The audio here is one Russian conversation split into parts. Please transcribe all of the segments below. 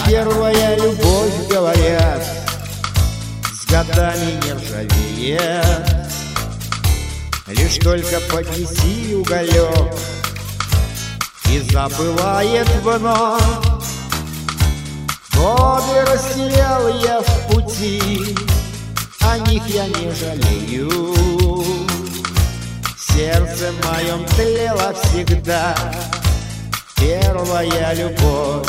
первая любовь, говорят, с годами не ржавеет. Лишь только поднеси уголек и забывает вновь. Годы растерял я в пути, о них я не жалею. В сердце моем тлела всегда первая любовь.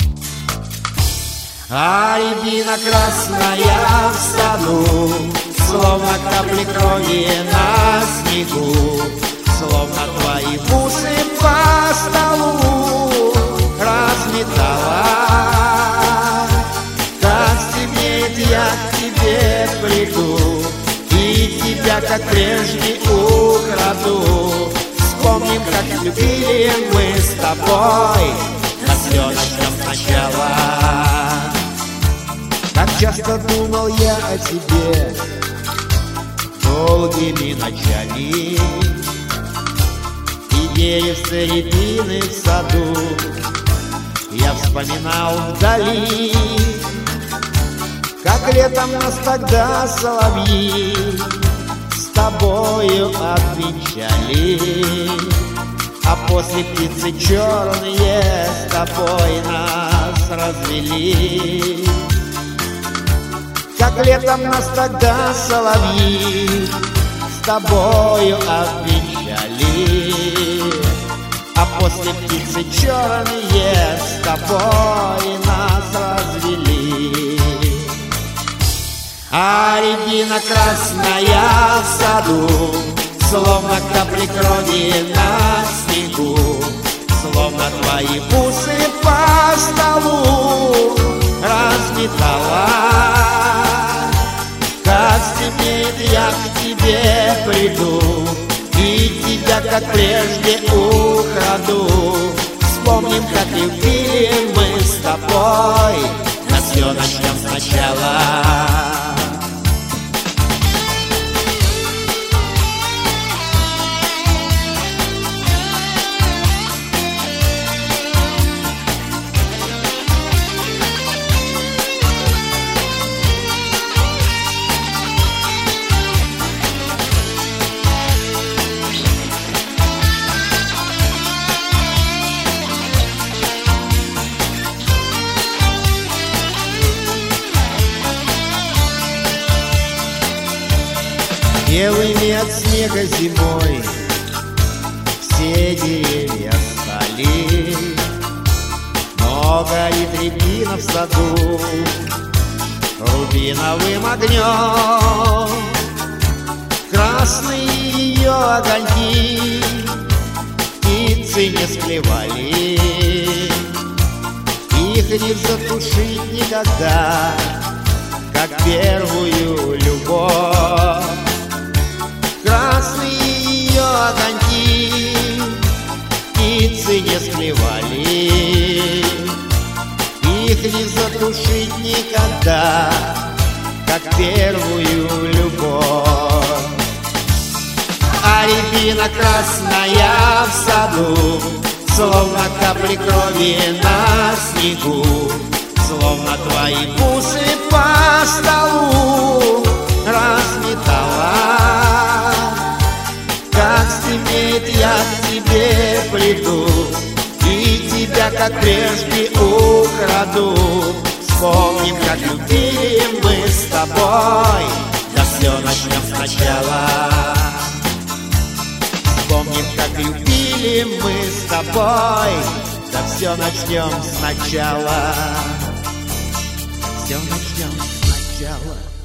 А рябина красная в саду, словно капли крови на снегу, словно твои бусы по столу разметала. Как стемнеет, я к тебе приду и тебя, как прежде, украду. Вспомним, как любили мы с тобой на слезочном сначала. Как часто думал я о тебе долгими ночами, и деревце рябины в саду я вспоминал вдали. Как летом нас тогда соловьи с тобою отвечали, а после птицы черные с тобой нас развели. Как летом нас тогда соловьи с тобою отвечали, а после птицы черные с тобой нас развели. А рябина красная в саду, словно капли крови на снегу, словно твои бусы по столу разметала. Как стемнеет, я к тебе приду и тебя, как прежде, украду. Вспомним, как любили мы с тобой, на все начнем сначала. Белыми от снега зимой все деревья стали, но горит рябина в саду рубиновым огнем. Красные ее огоньки птицы не склевали, их не затушить никогда, как первую любовь. Красные ее огоньки птицы не склевали, их не затушить никогда, как первую любовь. А рябина красная в саду, словно капли крови на снегу, словно твои бусы по столу разметала. Как стемнеет, я к тебе приду и тебя, как прежде, украду. Вспомним, как любили мы с тобой, да все начнем сначала. Вспомним, как любили мы с тобой, да все начнем сначала. Все начнем сначала.